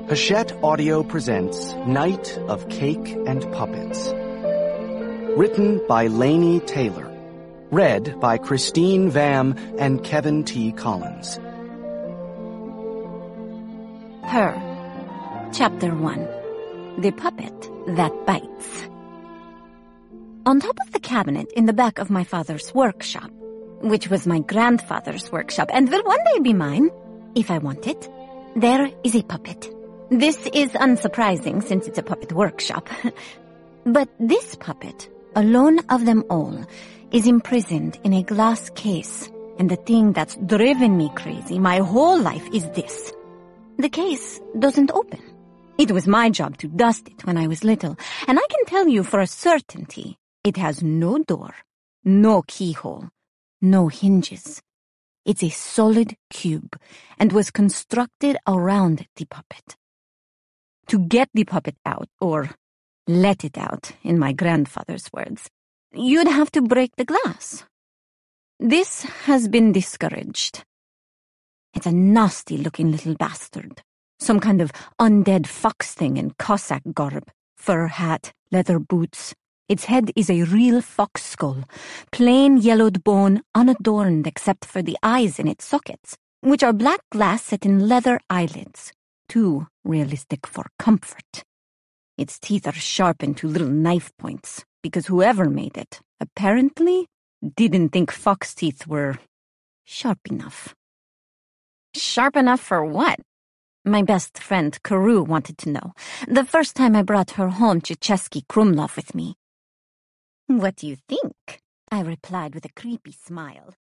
Hachette Audio presents Night of Cake and Puppets. Written by Lainey Taylor. Read by Christine Vam and Kevin T. Collins. Her. Chapter 1. The Puppet That Bites. On top of the cabinet in the back of my father's workshop, which was my grandfather's workshop and will one day be mine, if I want it, there is a puppet. This is unsurprising since it's a puppet workshop. But this puppet, alone of them all, is imprisoned in a glass case. And the thing that's driven me crazy my whole life is this. The case doesn't open. It was my job to dust it when I was little, and I can tell you for a certainty it has no door, no keyhole, no hinges. It's a solid cube and was constructed around the puppet. To get the puppet out, or let it out, in my grandfather's words, you'd have to break the glass. This has been discouraged. It's a nasty-looking little bastard. Some kind of undead fox thing in Cossack garb, fur hat, leather boots. Its head is a real fox skull, plain yellowed bone unadorned except for the eyes in its sockets, which are black glass set in leather eyelids. Too realistic for comfort. Its teeth are sharpened to little knife points, because whoever made it, apparently, didn't think fox teeth were sharp enough. Sharp enough for what? My best friend, Carew, wanted to know, the first time I brought her home to Chesky Krumlov with me. What do you think? I replied with a creepy smile.